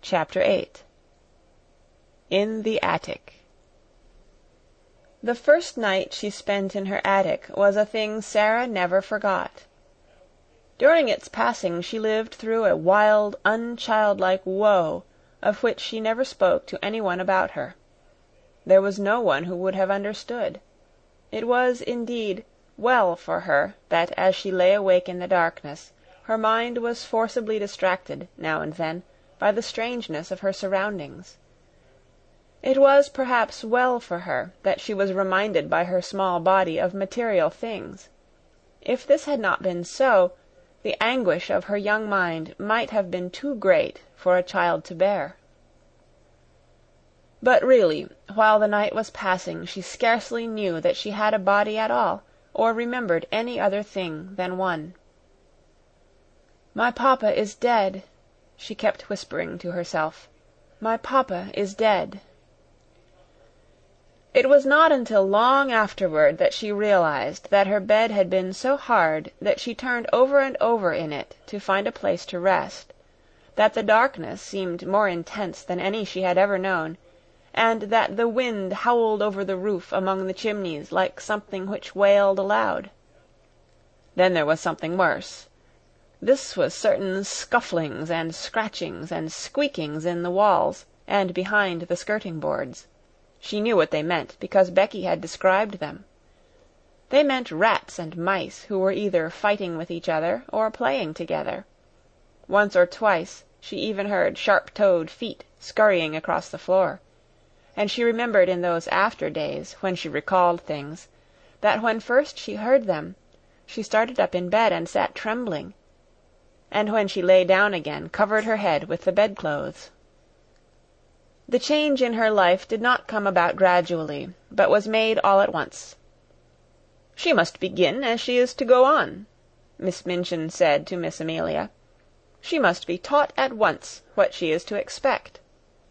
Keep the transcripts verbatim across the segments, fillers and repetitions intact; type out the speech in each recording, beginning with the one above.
Chapter eight. In the Attic. The first night she spent in her attic was a thing Sara never forgot. During its passing she lived through a wild, unchildlike woe of which she never spoke to anyone about her. There was no one who would have understood. It was, indeed, well for her that as she lay awake in the darkness, her mind was forcibly distracted, now and then, by the strangeness of her surroundings. It was perhaps well for her that she was reminded by her small body of material things. If this had not been so, the anguish of her young mind might have been too great for a child to bear. But really, while the night was passing, she scarcely knew that she had a body at all, or remembered any other thing than one. "My papa is dead," she kept whispering to herself. "My papa is dead." It was not until long afterward that she realized that her bed had been so hard that she turned over and over in it to find a place to rest, that the darkness seemed more intense than any she had ever known, and that the wind howled over the roof among the chimneys like something which wailed aloud. Then there was something worse. This was certain scufflings and scratchings and squeakings in the walls and behind the skirting boards. She knew what they meant, because Becky had described them. They meant rats and mice who were either fighting with each other or playing together. Once or twice she even heard sharp-toed feet scurrying across the floor, and she remembered in those after days, when she recalled things, that when first she heard them, she started up in bed and sat trembling, and when she lay down again covered her head with the bedclothes. The change in her life did not come about gradually, but was made all at once. "She must begin as she is to go on," Miss Minchin said to Miss Amelia. "She must be taught at once what she is to expect."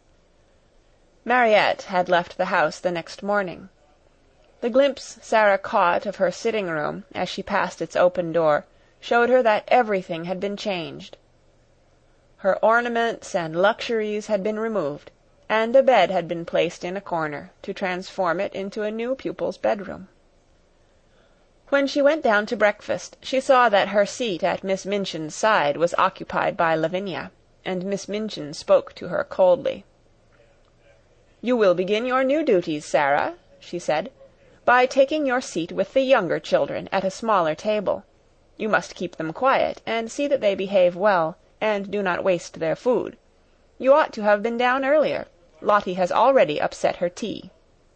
Mariette had left the house the next morning. The glimpse Sara caught of her sitting-room as she passed its open door showed her that everything had been changed. Her ornaments and luxuries had been removed, and a bed had been placed in a corner to transform it into a new pupil's bedroom. When she went down to breakfast, she saw that her seat at Miss Minchin's side was occupied by Lavinia, and Miss Minchin spoke to her coldly. "You will begin your new duties, Sara," she said, "by taking your seat with the younger children at a smaller table. You must keep them quiet, and see that they behave well, and do not waste their food. You ought to have been down earlier. Lottie has already upset her tea."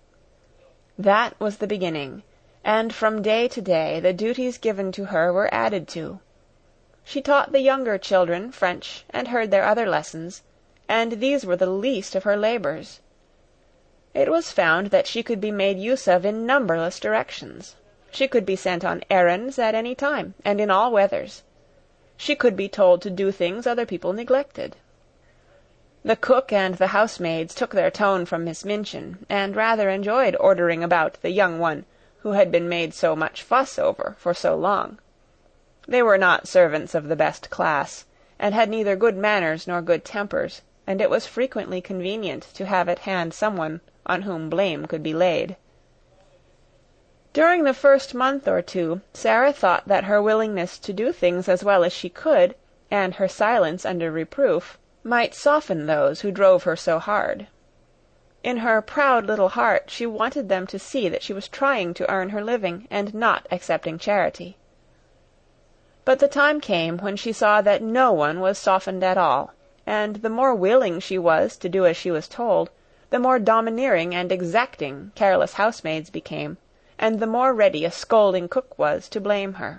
That was the beginning, and from day to day the duties given to her were added to. She taught the younger children French and heard their other lessons, and these were the least of her labors. It was found that she could be made use of in numberless directions. She could be sent on errands at any time, and in all weathers. She could be told to do things other people neglected. The cook and the housemaids took their tone from Miss Minchin, and rather enjoyed ordering about the young one who had been made so much fuss over for so long. They were not servants of the best class, and had neither good manners nor good tempers, and it was frequently convenient to have at hand someone on whom blame could be laid. During the first month or two, Sara thought that her willingness to do things as well as she could, and her silence under reproof, might soften those who drove her so hard. In her proud little heart she wanted them to see that she was trying to earn her living and not accepting charity. But the time came when she saw that no one was softened at all, and the more willing she was to do as she was told, the more domineering and exacting careless housemaids became, and the more ready a scolding cook was to blame her.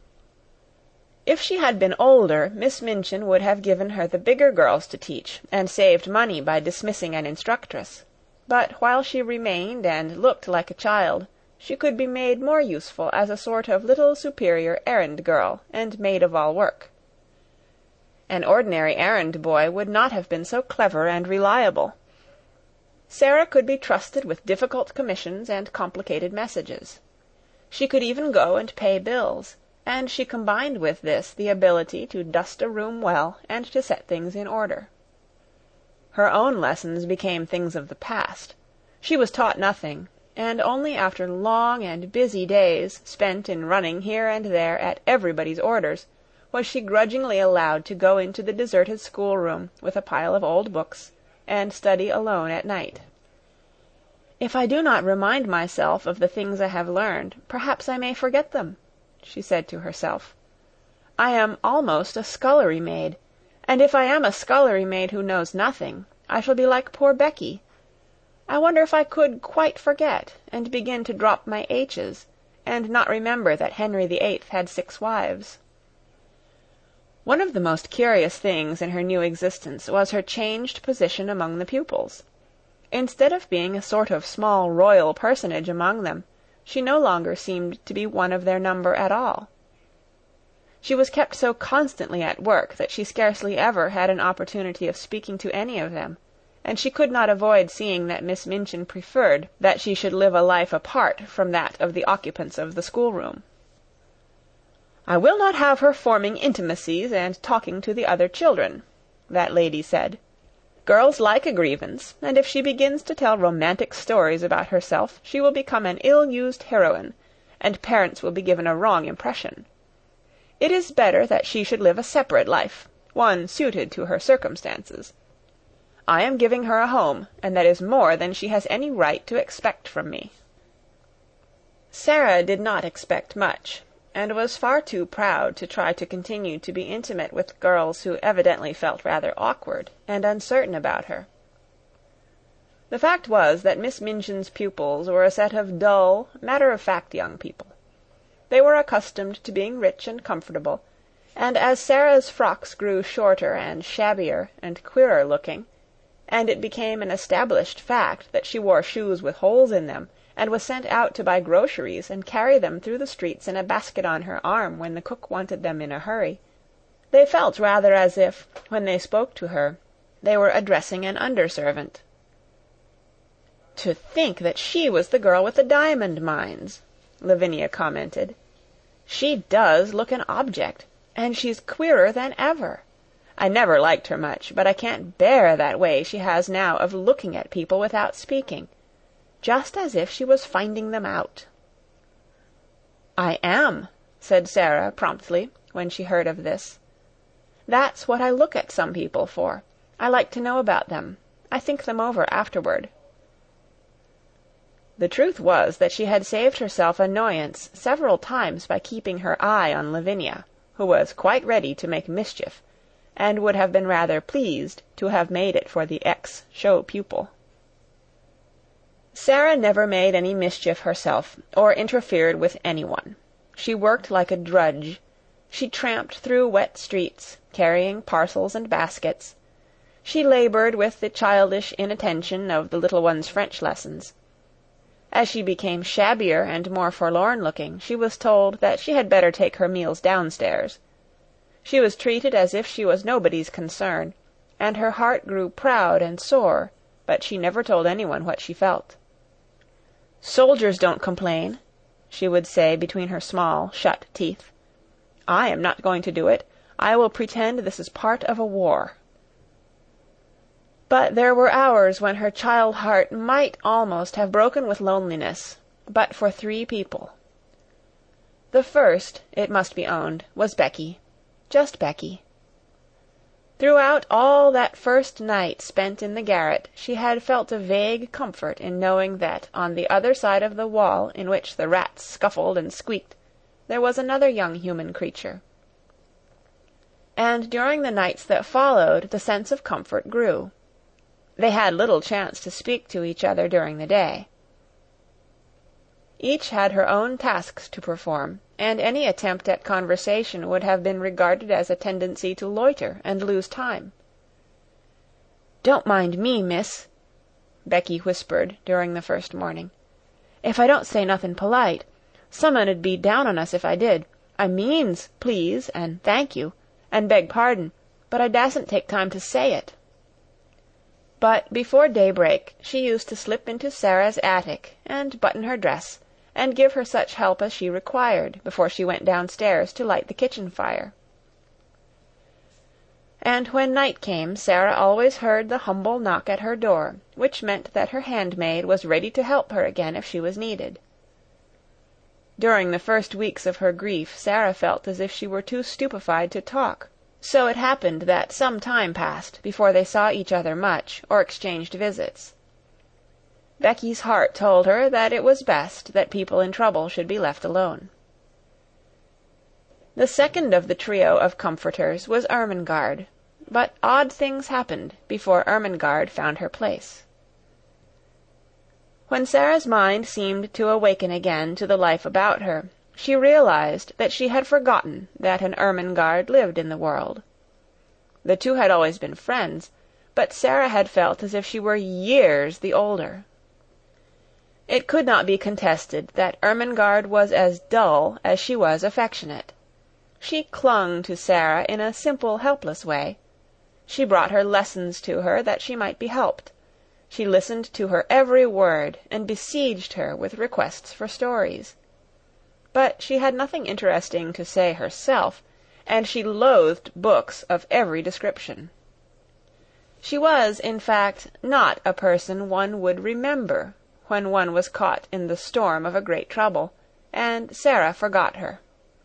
If she had been older, Miss Minchin would have given her the bigger girls to teach, and saved money by dismissing an instructress. But while she remained and looked like a child, she could be made more useful as a sort of little superior errand-girl and maid-of-all-work. An ordinary errand-boy would not have been so clever and reliable. Sara could be trusted with difficult commissions and complicated messages. She could even go and pay bills, and she combined with this the ability to dust a room well and to set things in order. Her own lessons became things of the past. She was taught nothing, and only after long and busy days spent in running here and there at everybody's orders was she grudgingly allowed to go into the deserted schoolroom with a pile of old books and study alone at night. "If I do not remind myself of the things I have learned, perhaps I may forget them," she said to herself. "I am almost a scullery maid, and if I am a scullery maid who knows nothing, I shall be like poor Becky. I wonder if I could quite forget, and begin to drop my H's, and not remember that Henry the Eighth had six wives." One of the most curious things in her new existence was her changed position among the pupils. Instead of being a sort of small royal personage among them, she no longer seemed to be one of their number at all. She was kept so constantly at work that she scarcely ever had an opportunity of speaking to any of them, and she could not avoid seeing that Miss Minchin preferred that she should live a life apart from that of the occupants of the schoolroom. "I will not have her forming intimacies and talking to the other children," that lady said. "Girls like a grievance, and if she begins to tell romantic stories about herself, she will become an ill-used heroine, and parents will be given a wrong impression. It is better that she should live a separate life, one suited to her circumstances. I am giving her a home, and that is more than she has any right to expect from me." Sara did not expect much, and was far too proud to try to continue to be intimate with girls who evidently felt rather awkward and uncertain about her. The fact was that Miss Minchin's pupils were a set of dull, matter-of-fact young people. They were accustomed to being rich and comfortable, and as Sara's frocks grew shorter and shabbier and queerer looking, and it became an established fact that she wore shoes with holes in them, and was sent out to buy groceries and carry them through the streets in a basket on her arm when the cook wanted them in a hurry, they felt rather as if, when they spoke to her, they were addressing an under-servant. "To think that she was the girl with the diamond mines," Lavinia commented. "She does look an object, and she's queerer than ever. I never liked her much, but I can't bear that way she has now of looking at people without speaking, just as if she was finding them out." "I am," said Sara promptly, when she heard of this. "That's what I look at some people for. I like to know about them. I think them over afterward." The truth was that she had saved herself annoyance several times by keeping her eye on Lavinia, who was quite ready to make mischief, and would have been rather pleased to have made it for the ex-show pupil. Sara never made any mischief herself, or interfered with anyone. She worked like a drudge. She tramped through wet streets, carrying parcels and baskets. She labored with the childish inattention of the little one's French lessons. As she became shabbier and more forlorn-looking, she was told that she had better take her meals downstairs. She was treated as if she was nobody's concern, and her heart grew proud and sore, but she never told anyone what she felt. "Soldiers don't complain," she would say between her small, shut teeth. "I am not going to do it. I will pretend this is part of a war." But there were hours when her child heart might almost have broken with loneliness, but for three people. The first, it must be owned, was Becky. Just Becky. Throughout all that first night spent in the garret, she had felt a vague comfort in knowing that on the other side of the wall in which the rats scuffled and squeaked there was another young human creature. And during the nights that followed, the sense of comfort grew. They had little chance to speak to each other during the day. Each had her own tasks to perform, and any attempt at conversation would have been regarded as a tendency to loiter and lose time. "Don't mind me, miss," Becky whispered during the first morning. "If I don't say nothin' polite. Some un'd be down on us if I did. I means please and thank you, and beg pardon, but I dasn't take time to say it." But before daybreak she used to slip into Sara's attic and button her dress, and give her such help as she required before she went downstairs to light the kitchen fire. and when night came Sara always heard the humble knock at her door, which meant that her handmaid was ready to help her again if she was needed. During the first weeks of her grief Sara felt as if she were too stupefied to talk, so it happened that some time passed before they saw each other much or exchanged visits. Becky's heart told her that it was best that people in trouble should be left alone. The second of the trio of comforters was Ermengarde, but odd things happened before Ermengarde found her place. When Sara's mind seemed to awaken again to the life about her, she realized that she had forgotten that an Ermengarde lived in the world. The two had always been friends, but Sara had felt as if she were years the older. It could not be contested that Ermengarde was as dull as she was affectionate. She clung to Sara in a simple, helpless way. She brought her lessons to her that she might be helped. She listened to her every word and besieged her with requests for stories. But she had nothing interesting to say herself, and she loathed books of every description. She was, in fact, not a person one would remember when one was caught in the storm of a great trouble, and Sara forgot her.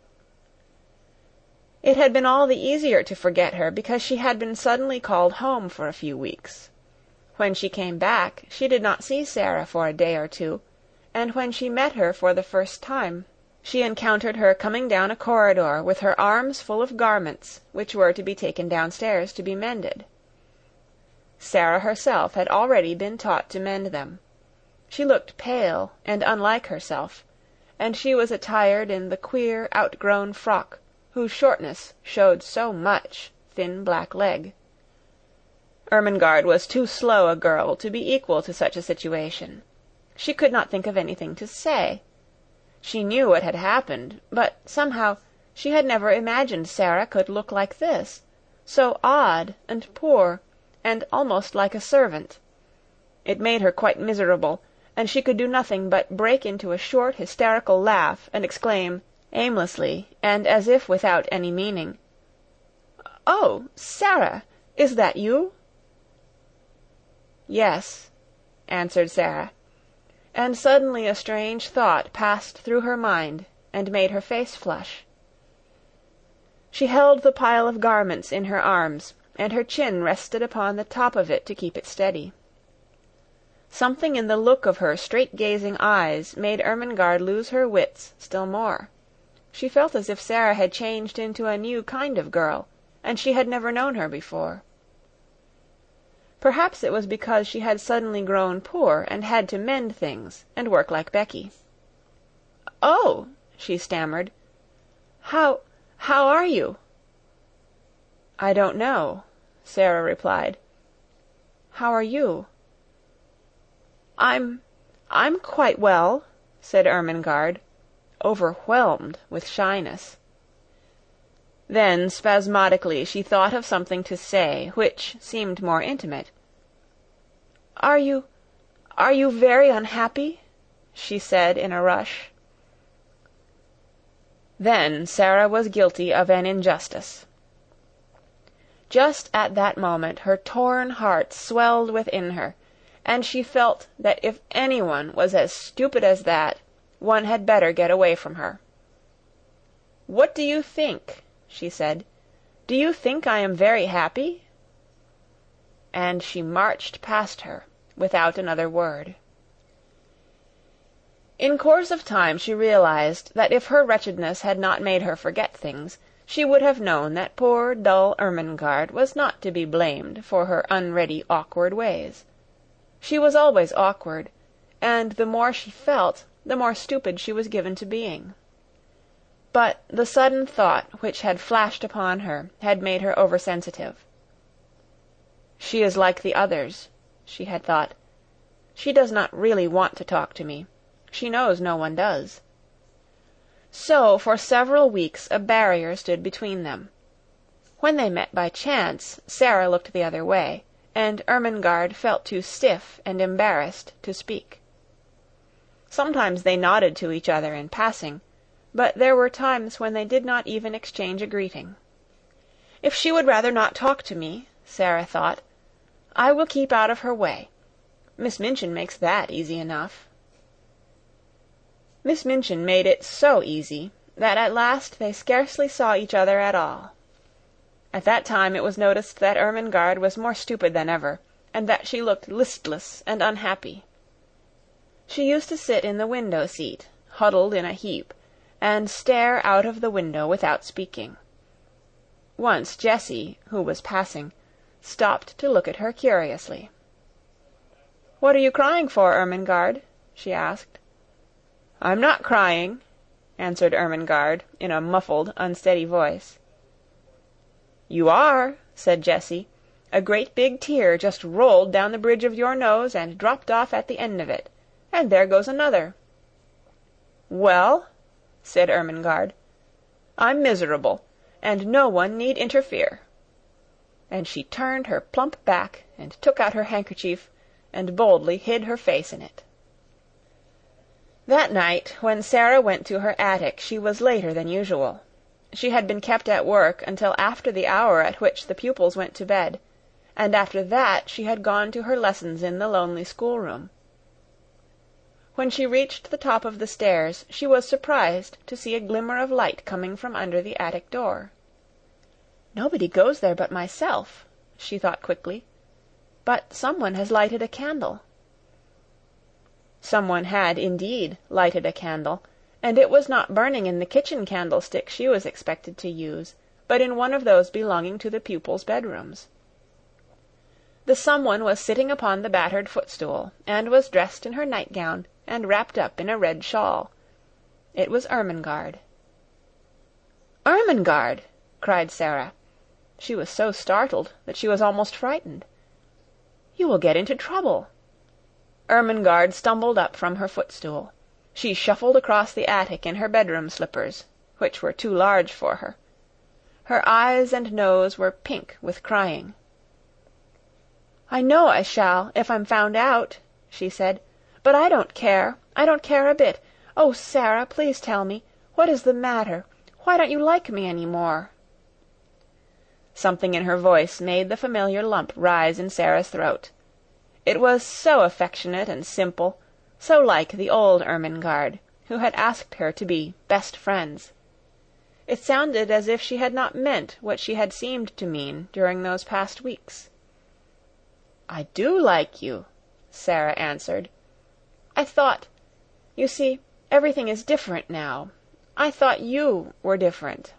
It had been all the easier to forget her because she had been suddenly called home for a few weeks. When she came back, she did not see Sara for a day or two, and when she met her for the first time, she encountered her coming down a corridor with her arms full of garments which were to be taken downstairs to be mended. Sara herself had already been taught to mend them. She looked pale and unlike herself, and she was attired in the queer, outgrown frock whose shortness showed so much thin black leg. Ermengarde was too slow a girl to be equal to such a situation. She could not think of anything to say. She knew what had happened, but somehow she had never imagined Sara could look like this, so odd and poor, and almost like a servant. It made her quite miserable, and she could do nothing but break into a short, hysterical laugh and exclaim, aimlessly, and as if without any meaning, "Oh, Sara, is that you?" "Yes," answered Sara, and suddenly a strange thought passed through her mind and made her face flush. She held the pile of garments in her arms, and her chin rested upon the top of it to keep it steady. Something in the look of her straight-gazing eyes made Ermengarde lose her wits still more. She felt as if Sara had changed into a new kind of girl, and she had never known her before. Perhaps it was because she had suddenly grown poor and had to mend things and work like Becky. "Oh," she stammered. How... how are you?" "I don't know," Sara replied. "How are you?" I'm... I'm quite well," said Ermengarde, overwhelmed with shyness. Then spasmodically she thought of something to say which seemed more intimate. "Are you... are you very unhappy?" she said in a rush. Then Sara was guilty of an injustice. Just at that moment her torn heart swelled within her, and she felt that if anyone was as stupid as that, one had better get away from her. "What do you think?" she said. "Do you think I am very happy?" And she marched past her without another word. In course of time she realized that if her wretchedness had not made her forget things, she would have known that poor, dull Ermengarde was not to be blamed for her unready, awkward ways. She was always awkward, and the more she felt, the more stupid she was given to being. But the sudden thought which had flashed upon her had made her oversensitive. "She is like the others," she had thought. "She does not really want to talk to me. She knows no one does." So for several weeks a barrier stood between them. When they met by chance, Sara looked the other way, and Ermengarde felt too stiff and embarrassed to speak. Sometimes they nodded to each other in passing, but there were times when they did not even exchange a greeting. If she would rather not talk to me, Sara thought, I will keep out of her way. Miss Minchin makes that easy enough. Miss Minchin made it so easy that at last they scarcely saw each other at all. At that time it was noticed that Ermengarde was more stupid than ever, and that she looked listless and unhappy. She used to sit in the window seat, huddled in a heap, and stare out of the window without speaking. Once Jessie, who was passing, stopped to look at her curiously. "What are you crying for, Ermengarde?" she asked. "I'm not crying," answered Ermengarde in a muffled, unsteady voice. "You are," said Jessie. "A great big tear just rolled down the bridge of your nose and dropped off at the end of it. And there goes another." "Well," said Ermengarde, "I'm miserable, and no one need interfere." And she turned her plump back and took out her handkerchief and boldly hid her face in it. That night, when Sara went to her attic, she was later than usual. She had been kept at work until after the hour at which the pupils went to bed, and after that she had gone to her lessons in the lonely schoolroom. When she reached the top of the stairs, she was surprised to see a glimmer of light coming from under the attic door. "Nobody goes there but myself," she thought quickly. "But someone has lighted a candle." Someone had, indeed, lighted a candle, and it was not burning in the kitchen candlestick she was expected to use, but in one of those belonging to the pupils' bedrooms. The someone was sitting upon the battered footstool, and was dressed in her nightgown and wrapped up in a red shawl. It was Ermengarde. "Ermengarde!" cried Sara. She was so startled that she was almost frightened. "You will get into trouble." Ermengarde stumbled up from her footstool. She shuffled across the attic in her bedroom slippers, which were too large for her. Her eyes and nose were pink with crying. "I know I shall, if I'm found out," she said. "But I don't care. I don't care a bit. Oh, Sara, please tell me. What is the matter? Why don't you like me any more?" Something in her voice made the familiar lump rise in Sara's throat. It was so affectionate and simple, so like the old Ermengarde, who had asked her to be best friends. It sounded as if she had not meant what she had seemed to mean during those past weeks. "I do like you," Sara answered. "I thought... You see, everything is different now. I thought you were different."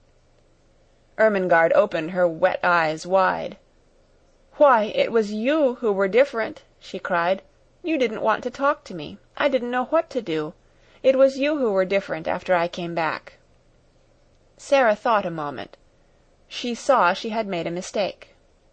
Ermengarde opened her wet eyes wide. "Why, it was you who were different," she cried. "You didn't want to talk to me. I didn't know what to do. It was you who were different after I came back." Sara thought a moment. She saw she had made a mistake.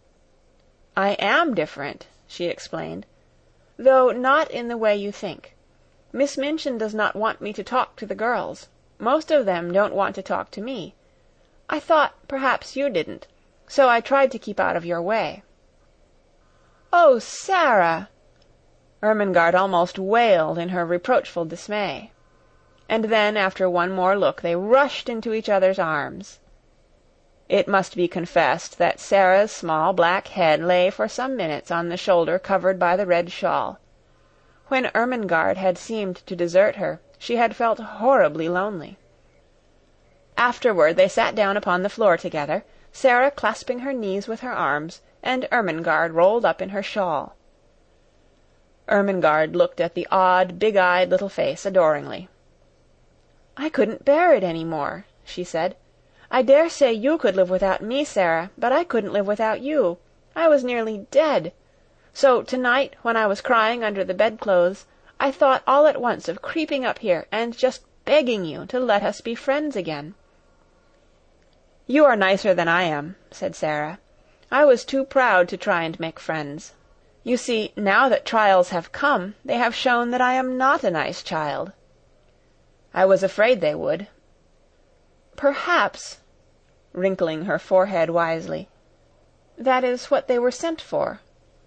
"I am different," she explained, "though not in the way you think. Miss Minchin does not want me to talk to the girls. Most of them don't want to talk to me. I thought perhaps you didn't, so I tried to keep out of your way." "Oh, Sara!" Ermengarde almost wailed in her reproachful dismay. And then, after one more look, they rushed into each other's arms. It must be confessed that Sara's small black head lay for some minutes on the shoulder covered by the red shawl. When Ermengarde had seemed to desert her, she had felt horribly lonely. Afterward they sat down upon the floor together, Sara clasping her knees with her arms, and Ermengarde rolled up in her shawl. Ermengarde looked at the odd, big-eyed little face adoringly. "I couldn't bear it any more," she said. "I dare say you could live without me, Sara, but I couldn't live without you. I was nearly dead. So tonight, when I was crying under the bedclothes, I thought all at once of creeping up here and just begging you to let us be friends again." "You are nicer than I am," said Sara. "I was too proud to try and make friends. You see, now that trials have come, they have shown that I am not a nice child. I was afraid they would. Perhaps," wrinkling her forehead wisely, "that is what they were sent for."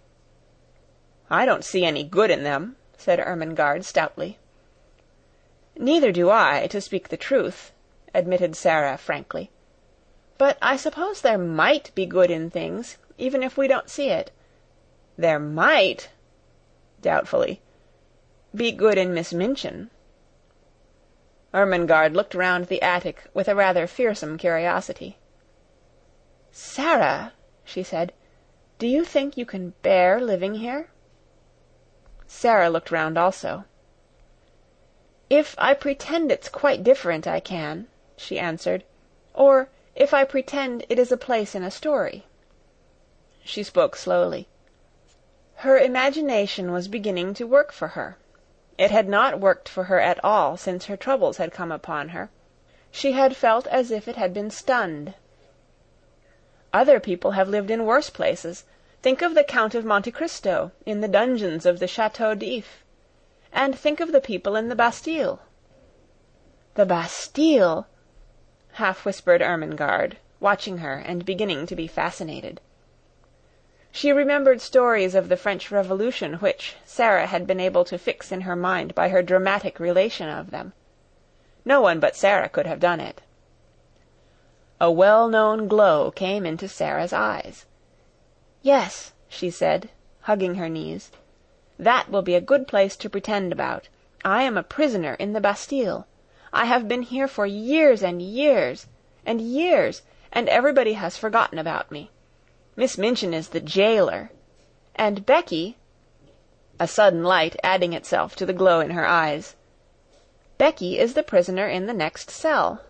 "I don't see any good in them," said Ermengarde stoutly. "Neither do I, to speak the truth," admitted Sara frankly. But I suppose there might be good in things, even if we don't see it. There might," doubtfully, "be good in Miss Minchin." Ermengarde looked round the attic with a rather fearsome curiosity. "Sara," she said, "do you think you can bear living here?" Sara looked round also. "If I pretend it's quite different, I can," she answered. "Or if I pretend it is a place in a story." She spoke slowly. Her imagination was beginning to work for her. It had not worked for her at all since her troubles had come upon her. She had felt as if it had been stunned. "Other people have lived in worse places. Think of the Count of Monte Cristo in the dungeons of the Chateau d'If. And think of the people in the Bastille." "The Bastille!" half-whispered Ermengarde, watching her and beginning to be fascinated. She remembered stories of the French Revolution which Sara had been able to fix in her mind by her dramatic relation of them. No one but Sara could have done it. A well-known glow came into Sara's eyes. "Yes," she said, hugging her knees. "That will be a good place to pretend about. I am a prisoner in the Bastille. I have been here for years and years and years, and everybody has forgotten about me. Miss Minchin is the jailer. And Becky," a sudden light adding itself to the glow in her eyes, "Becky is the prisoner in the next cell."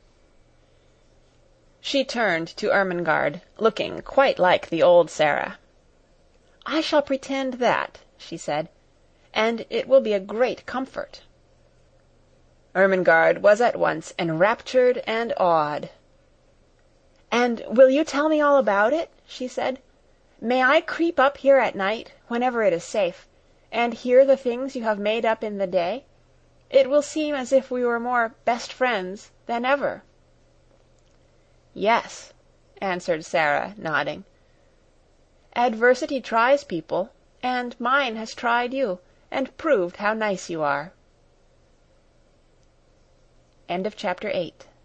She turned to Ermengarde, looking quite like the old Sara. "I shall pretend that," she said, "and it will be a great comfort." Ermengarde was at once enraptured and awed. "And will you tell me all about it?" she said. "May I creep up here at night, whenever it is safe, and hear the things you have made up in the day? It will seem as if we were more best friends than ever." "Yes," answered Sara, nodding. "Adversity tries people, and mine has tried you, and proved how nice you are." End of chapter eight.